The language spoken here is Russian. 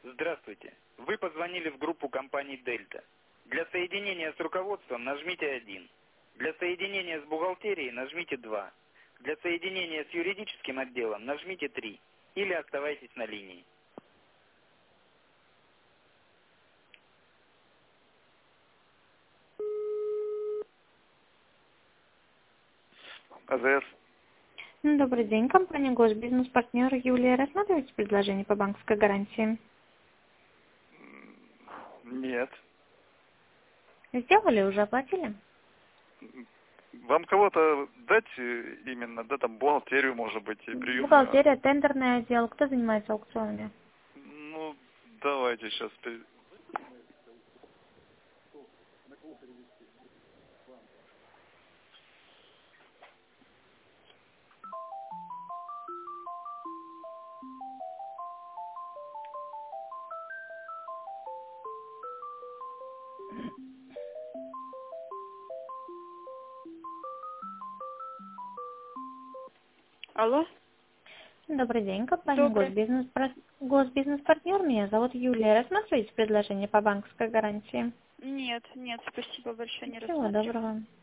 Здравствуйте. Вы позвонили в группу компании «Дельта». Для соединения с руководством нажмите 1. Для соединения с бухгалтерией нажмите 2. Для соединения с юридическим отделом нажмите 3. Или оставайтесь на линии. АЗС. Добрый день, компания Госбизнес-партнер Юлия. Рассматриваете предложение по банковской гарантии? Нет. Сделали, уже оплатили? Вам кого-то дать именно, да, там бухгалтерию, может быть, и приемную? Бухгалтерия, тендерный отдел. Кто занимается аукционами? Ну, давайте сейчас. Алло, Добрый день, компания добрый. Госбизнес-партнер. Меня зовут Юлия. Рассматриваете предложение по банковской гарантии? Нет, спасибо большое, не Всего рассматриваю. доброго.